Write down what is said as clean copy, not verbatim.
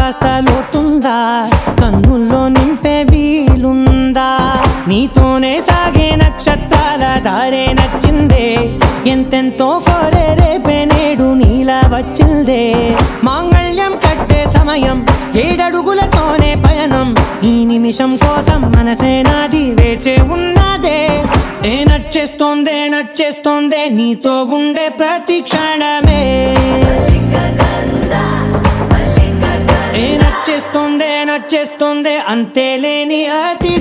కాస్త లోతుందా కన్నుల్లో నింపే వీలుందా నీతోనే సాగే నక్షత్రాల దారే నచ్చిందే ఎంతెంతో కోరే రేపే నేడు నీలా వచ్చిందే మాంగళ్యం కట్టే సమయం 7 అడుగులతోనే పయనం ఈ నిమిషం కోసం మనసే నాది వేచే ఉన్నదే నచ్చేస్తోందే నీతో ఉండే ప్రతి క్షణమే నచ్చేస్తోందే అంతే లేని అతి